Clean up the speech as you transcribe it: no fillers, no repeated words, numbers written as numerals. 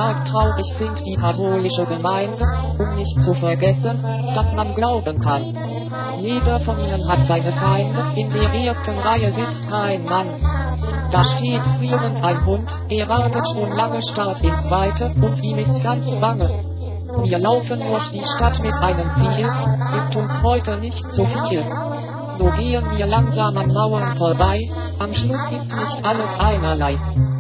Arg traurig singt die katholische Gemeinde, um nicht zu vergessen, dass man glauben kann. Jeder von ihnen hat seine Feinde, in der ersten Reihe sitzt kein Mann. Da steht frierend ein Hund, er wartet schon lange, starrt ins Weite, und ihm ist ganz bange. Wir laufen durch die Stadt mit einem Ziel, gibt uns heute nicht so viel. So gehen wir langsam an Mauern vorbei, am Schluss ist nicht alles einerlei.